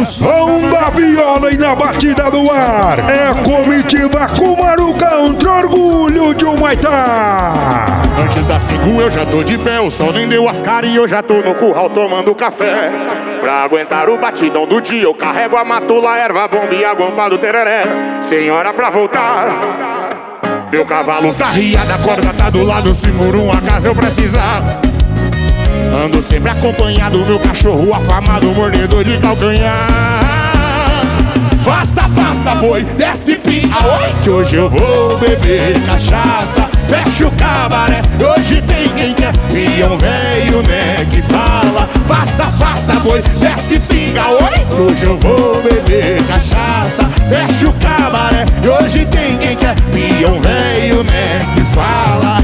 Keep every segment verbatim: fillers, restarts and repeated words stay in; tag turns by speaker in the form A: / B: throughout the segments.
A: no som da viola e na batida do ar. É comitiva Kumaru Country, orgulho de Humaitá.
B: Antes das cinco eu já tô de pé, o sol nem deu as caras e eu já tô no curral tomando café. Pra aguentar o batidão do dia eu carrego a matula, erva bomba e a guampa do tereré. Senhora pra voltar, meu cavalo tá riado, a corda tá do lado, se por um acaso eu precisar. Ando sempre acompanhado, meu cachorro afamado, mordedor de calcanhar. Afasta, afasta, boi, desce pinga, oi, que hoje eu vou beber cachaça. Fecha o cabaré, hoje tem quem quer, peão velho, né, que fala. Afasta, afasta, boi, desce pinga, oi, que hoje eu vou beber cachaça. Fecha o cabaré, hoje tem quem quer, peão velho, né, que fala.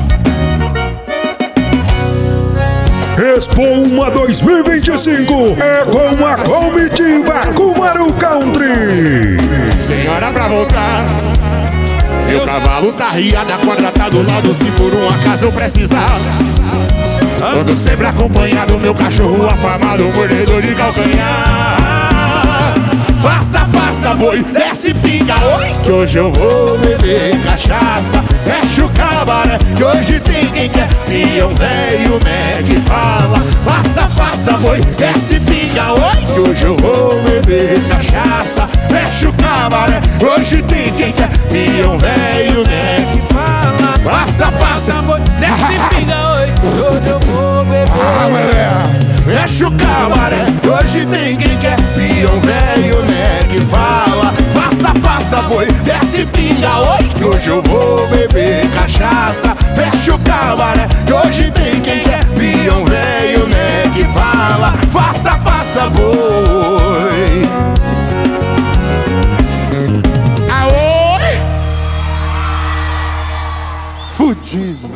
A: Expo Uma dois mil e vinte e cinco é com a comitiva Kumaru Country.
B: Senhora pra voltar, meu cavalo tá riado, a corda tá do lado, se por um acaso eu precisar. Ando sempre acompanhado, meu cachorro afamado, mordedor de calcanhar. Afasta, afasta, boi, desce pinga, oi, que hoje eu vou beber cachaça. Fecha o cabaré, que hoje tem quem quer, peão velho, né, que fala. Afasta, afasta, boi, desce pinga, oi, que hoje eu vou beber cachaça. Fecha o cabaré, hoje tem quem quer, peão velho, né, que fala. Afasta, afasta, boi, desce pinga, oi, que hoje eu vou beber.
A: Ah, mulher.
B: Fecha o cabaré, hoje tem quem quer, peão velho, né, que fala. Faça, faça, boi, desce pinga, oi, que hoje eu vou beber cachaça. Fecha o cabaré, hoje tem quem quer, peão velho, né, que fala. Faça, faça, boi. Aoi! Fudido.